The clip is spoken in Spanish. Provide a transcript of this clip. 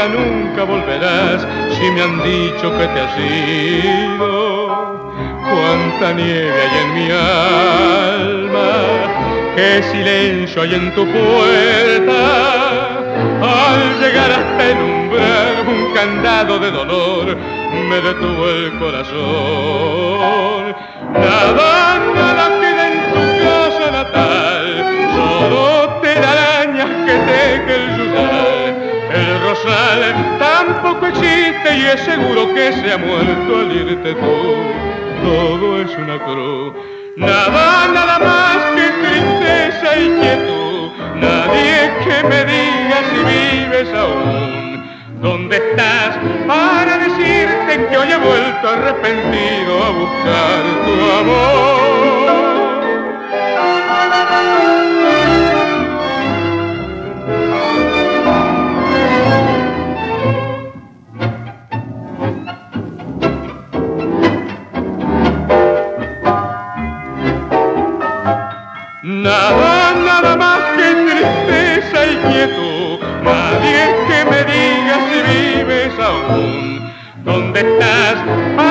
ya nunca volverás, si me han dicho que te has ido. Cuánta nieve hay en mi alma, qué silencio hay en tu puerta. Al llegar hasta el umbral, un candado de dolor me detuvo el corazón. Nada queda en tu casa natal, solo telarañas que teje el yuyal. El rosal tampoco existe y es seguro que se ha muerto al irte tú. Todo es una cruz, nada más que tristeza y quietud. Nadie que me diga si vives aún. ¿Dónde estás para decirte que hoy he vuelto arrepentido a buscar tu amor? Nada más que tristeza y quietud. Nadie que me diga si vives aún. ¿Dónde estás?